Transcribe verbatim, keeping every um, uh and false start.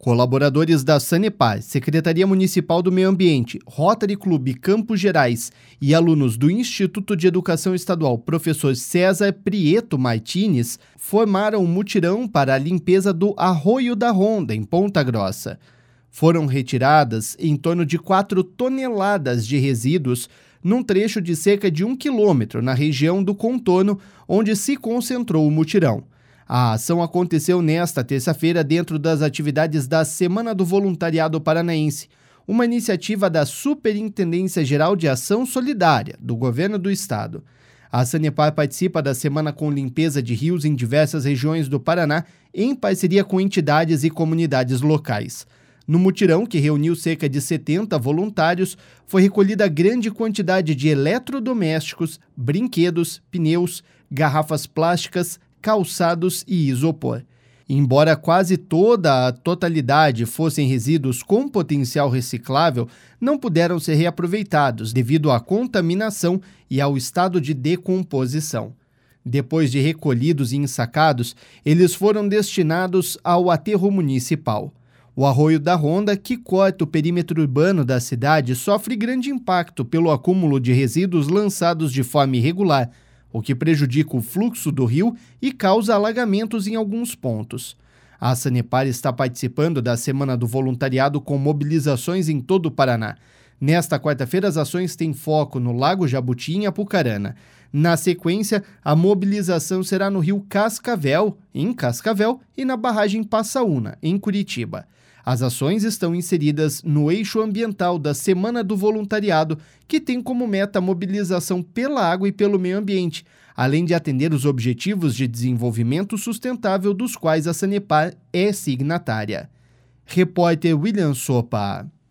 Colaboradores da Sanepar, Secretaria Municipal do Meio Ambiente, Rotary Clube Campos Gerais e alunos do Instituto de Educação Estadual Professor César Prieto Martins formaram um mutirão para a limpeza do Arroio da Ronda, em Ponta Grossa. Foram retiradas em torno de quatro toneladas de resíduos num trecho de cerca de um quilômetro na região do contorno onde se concentrou o mutirão. A ação aconteceu nesta terça-feira dentro das atividades da Semana do Voluntariado Paranaense, uma iniciativa da Superintendência Geral de Ação Solidária do Governo do Estado. A Sanepar participa da semana com limpeza de rios em diversas regiões do Paraná, em parceria com entidades e comunidades locais. No mutirão, que reuniu cerca de setenta voluntários, foi recolhida grande quantidade de eletrodomésticos, brinquedos, pneus, garrafas plásticas, calçados e isopor. Embora quase toda a totalidade fossem resíduos com potencial reciclável, não puderam ser reaproveitados devido à contaminação e ao estado de decomposição. Depois de recolhidos e ensacados, eles foram destinados ao aterro municipal. O Arroio da Ronda, que corta o perímetro urbano da cidade, sofre grande impacto pelo acúmulo de resíduos lançados de forma irregular, o que prejudica o fluxo do rio e causa alagamentos em alguns pontos. A Sanepar está participando da Semana do Voluntariado com mobilizações em todo o Paraná. Nesta quarta-feira, as ações têm foco no Lago Jabuti, em Apucarana. Na sequência, a mobilização será no rio Cascavel, em Cascavel, e na barragem Passaúna, em Curitiba. As ações estão inseridas no eixo ambiental da Semana do Voluntariado, que tem como meta a mobilização pela água e pelo meio ambiente, além de atender os Objetivos de Desenvolvimento Sustentável dos quais a Sanepar é signatária. Repórter William Sopa.